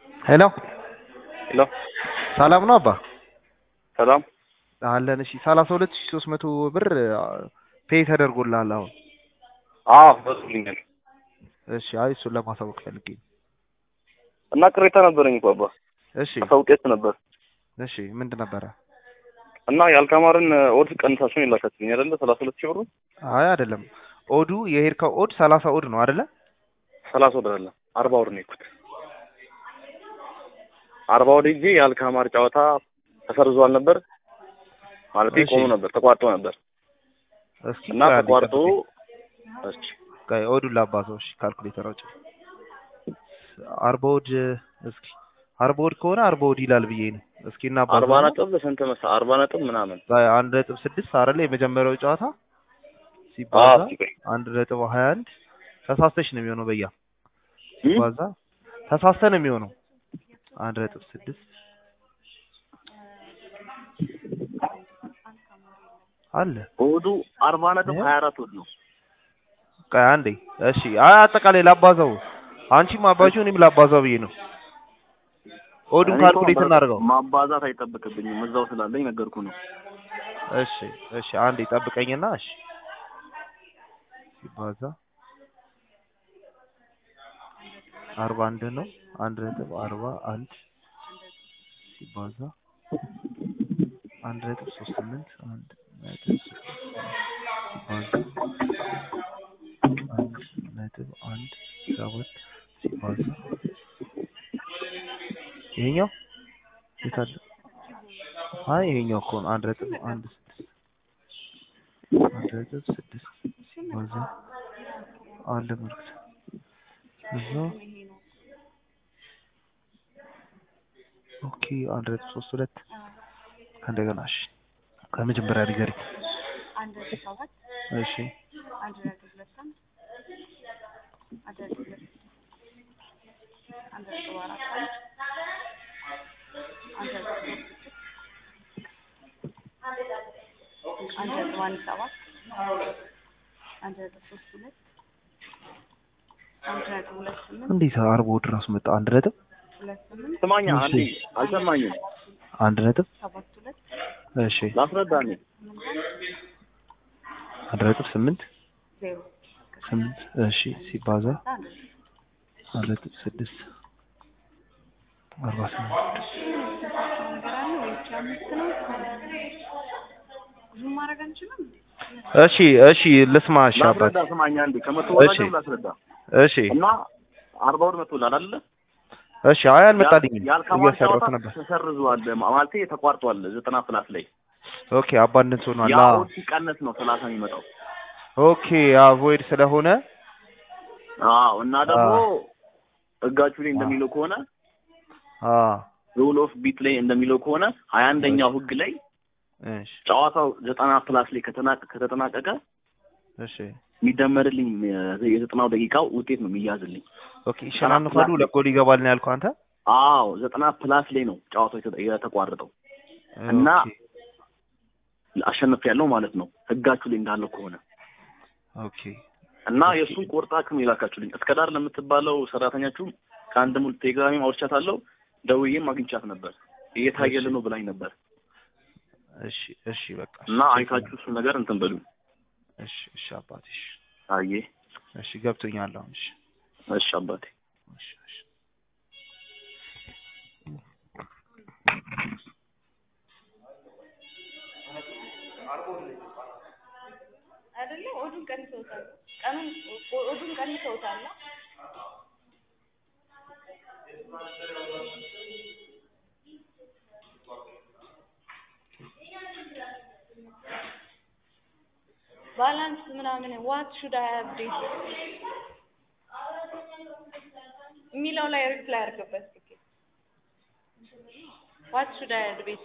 ሄሎ ሄሎ ሰላም ነው አባ? ሰላም አለን። እሺ 32300 ብር ፔይ ተደርጎልሃል አሁን። ደርሶልኛል። እሺ አይ እሱን ለማሳወቅ ፈልጌ ነው። እና ቅሬታ ነበረኝ እኮ አባ። እሺ አሳውቄት ነበር። እሺ ምንድን ነበረ? እና ያልካማርን ኦድ ቀንሳችሁን የላካችሁኝ አይደለ? 32,000 ብር። አይ አይደለም፣ ኦዱ የሄድከው ኦድ 30 ኦድ ነው አይደለ? 30 ወር አይደለም 40 ወር ነው የኩት። 40 ወር ሂጄ ያልካማር ጨዋታ ተሰርዟል ነበር ማለት ቆሞ ነበር፣ ተቋርጦ ነበር እስኪ እና ተቋርጦ እሺ ጋይ ኦዱ ላባዛው። እሺ ካልኩሌተር አውጪ። 40 ኦድ እስኪ 40 ኦድ ከሆነ 40 ኦድ ይላል ብዬ ነው። እስኪ እና 40 ነጥብ ስንት መሰ 40 ነጥብ ምናምን ጋይ 1.6 አይደለ? የመጀመሪያው ጨዋታ ሲባዛ 1.21 ተሳስተሽ ነው የሚሆነው። በያ ሲባዛ ተሳስተ ነው የሚሆነው 1.6 አለ። ኦዱ 40 ነጥብ 24 ወድ ነው። ቆይ አንዴ እሺ፣ አጠቃላይ ላባዛው። አንቺም አባጂው እኔም ላባዛው ብዬ ነው። ኦዱን ካልኩሌት እናድርገው። ማባዛት አይጠበቅብኝም እዛው ስላለኝ ነገርኩ ነው። እሺ እሺ፣ አንዴ ጠብቀኝና እሺ። ሲባዛ 41 ነው 1.41 ሲባዛ 1.38 1.1 ሲባዛ ይሄኛው የታለ? አይ ይሄኛው እኮ ነው 1.16 ሲባዛ አለ ምርክት እዛ ኦኬ 1.32 ከእንደገና እሺ ከመጀመሪያ ንገሪ። 1.7 እሺ 1.28 እንዴት 40 ወድ ራሱ መጣ? 1 ነጥብ ስማኛ አንዴ አልሰማኝም። 1 ነጥብ 72 እሺ ላስረዳኝ። 1 ነጥብ 8 0 8 እሺ ሲባዛ 1 ነጥብ 6 48 እሺ እሺ ልስማ። እሺ አባት ላስረዳ ስማኛ አንዴ ከመተወላጅ ላስረዳ። እሺ እና 40 ወር መጥቶላል አይደለ? እሺ አይ አልመጣልኝም። ያልካማር ጨዋታ እየሰራሁት ነበር። ተሰርዟል ማለቴ ተቋርጧል 90 ፕላስ ላይ። ኦኬ አባንደንስ ሆኗል። ያው ሲቀነስ ነው 30 የሚመጣው። ኦኬ አቮይድ ስለሆነ እና ደግሞ ህጋችሁ ላይ እንደሚለው ከሆነ ሩል ኦፍ ቢት ላይ እንደሚለው ከሆነ 21ኛው ህግ ላይ እሺ ጨዋታው 90 ፕላስ ላይ ከተጠናቀቀ እሺ የሚደመርልኝ የ90 ደቂቃው ውጤት ነው የሚያዝልኝ። ኦኬ ይሸናነፋሉ። ለጎል ይገባል ነው ያልከው አንተ? አዎ 90 ፕላስ ላይ ነው ጨዋታው የተቋረጠው እና አሸንፍ ያለው ማለት ነው ህጋችሁ ላይ እንዳለው ከሆነ። ኦኬ እና የሱን ቆርጣችሁ ነው የላካችሁልኝ። እስከዳር ለምትባለው ሰራተኛችሁ ከአንድ ሙሉ ቴሌግራም አውርቻታለሁ። ደውዬም አግኝቻት ነበር። እየታየልን ነው ብላኝ ነበር። እሺ እሺ በቃ እና አይታችሁ እሱን ነገር እንትን በሉ። እሺ እሺ አባቴ እሺ አዬ እሺ ገብቶኛል አሁን። እሺ እሺ አባቴ እሺ እሺ አይደለ? ኦዱን ቀንሰውታል። ኦዱን ቀንሰውታል። ባላንስ ምናምን what should I update የሚለው ላይ ሪፕላይ አድርገበት። what should I update